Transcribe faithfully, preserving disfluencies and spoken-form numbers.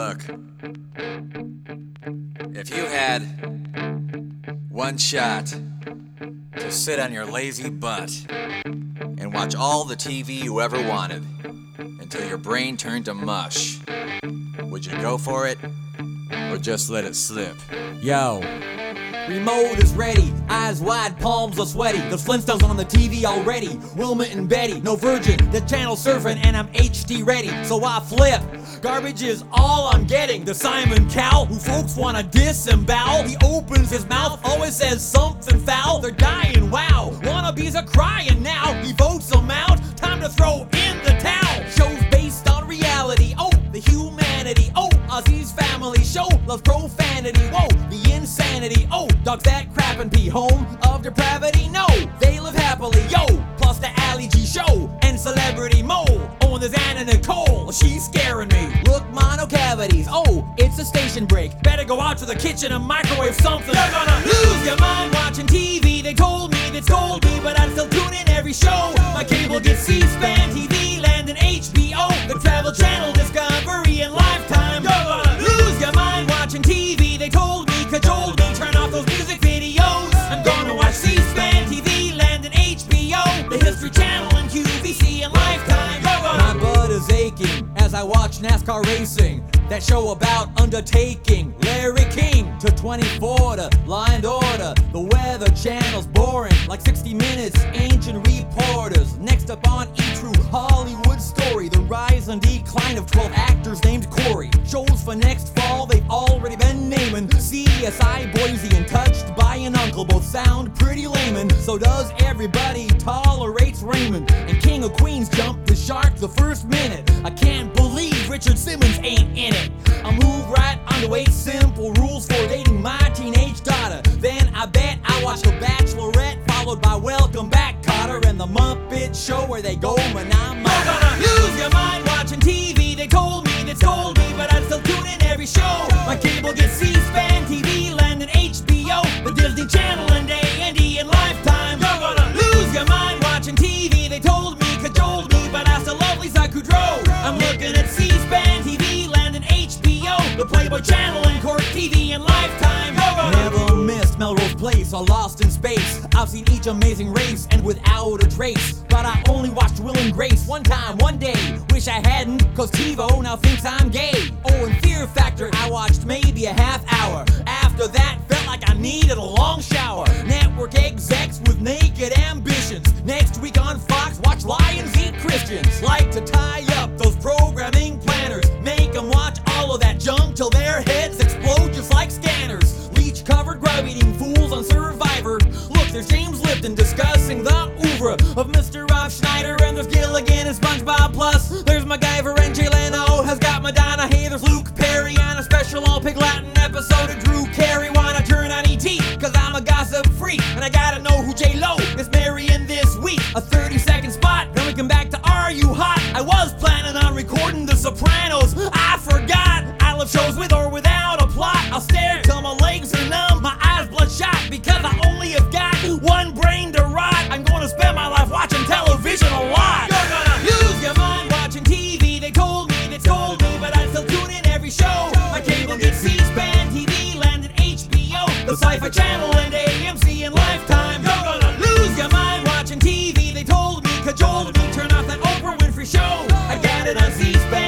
Look, if you had one shot to sit on your lazy butt and watch all the T V you ever wanted until your brain turned to mush, would you go for it or just let it slip? Yo, remote is ready, eyes wide, palms are sweaty. The Flintstones on the T V already, Wilma and Betty, no Virgin, the channel surfing and I'm H D ready. So I flip, garbage is all I'm getting. The Simon Cowell, who folks wanna disembowel. He opens his mouth, always says something foul. They're dying, wow, wannabes are crying now. He votes them out, time to throw in the towel. Shows based on reality, oh, the humanity, oh, Ozzy's family show loves profanity, whoa, the insanity, oh, dogs that crap and pee, home of depravity, no, they live happily, yo, plus the Ali G show and celebrity Mo. Oh, and there's Anna Nicole, she's scaring me. Look, mono cavities, oh, it's a station break. Better go out to the kitchen and microwave something. You're gonna lose your mind watching T V. They told me, they told me, but I'd still tune in every show. My cable gets C-SPAN, T V Land, and H B O, the Travel Channel, Discovery, and Lifetime. You're gonna lose your mind watching T V. They told me, cajoled me, turn off those music videos. I'm gonna watch C-SPAN, T V Land, and H B O, the History Channel, and Q V C, and Lifetime. My butt is aching as I watch NASCAR racing. That show about undertaking Larry King to twenty-four to Law and Order. The Weather Channel's boring like sixty minutes, ancient reporters. Next up on E-True, Hollywood Story, the rise and decline of twelve actors named Corey. Shows for next fall they've already been naming. C S I Boise and Touched by an Uncle both sound pretty layman. So does Everybody Tolerates Raymond. And King of Queens jumped the shark the first minute. I can't believe Richard Simmons ain't in it. I move right onto eight simple rules for dating my teenage daughter. Then I bet I watch The Bachelorette, followed by Welcome Back, Kotter, and The Muppet Show, where they go manama. You're gonna lose your mind watching T V. They told me, they told me, but I'd still tune in every show. My cable gets C-SPAN, T V Land, and H B O, the Disney Channel, and A and E, and Lifetime. You're gonna lose your mind watching T V. They told me, cajoled me, but I still love Lisa Kudrow. I'm looking at C-SPAN, T V Land, and H B O, the Playboy Channel, and Court T V, and Lifetime. Never missed Melrose Place or Lost in Space. I've seen each amazing race and without a trace, but I only watched Will and Grace one time, one day. Wish I hadn't, cause TiVo now thinks I'm gay. Oh, and Fear Factor I watched maybe a half hour. After that felt like I needed a long shower. Network execs with naked ambitions. Next week on Fox, watch Lions Eat Christians. Like to tie up those programming planners, make them watch all of that junk till their heads explode just like scanners. Leech covered grub eating fools on Survivor. Look, there's James Lipton discussing the oeuvre of Mister Rob Schneider, and there's Gilligan and SpongeBob. Plus there's MacGyver and Jay Leno has got Madonna. Hey, there's Luke Perry and a special all Pig Latin episode of Drew Carey. Wanna turn on E T cause I'm a gossip freak and I gotta know who J Lo is marrying this week. A thirty second spot, then we come back to Are You Hot? I was planning on recording The Sopranos, I forgot. I love shows with or without a plot. I'll stare till my legs are numb, my eyes bloodshot, because I only have got one brain to rot. I'm gonna spend my life watching television a lot. You're gonna lose your mind watching T V. They told me, they told me, but I'd still tune in every show. My cable gets C-SPAN, T V Land, and H B O, the Sci-Fi Channel, and A M C, and Lifetime. You're gonna lose your mind watching T V. They told me, cajoled me, turn off that Oprah Winfrey Show. I got it on C-SPAN.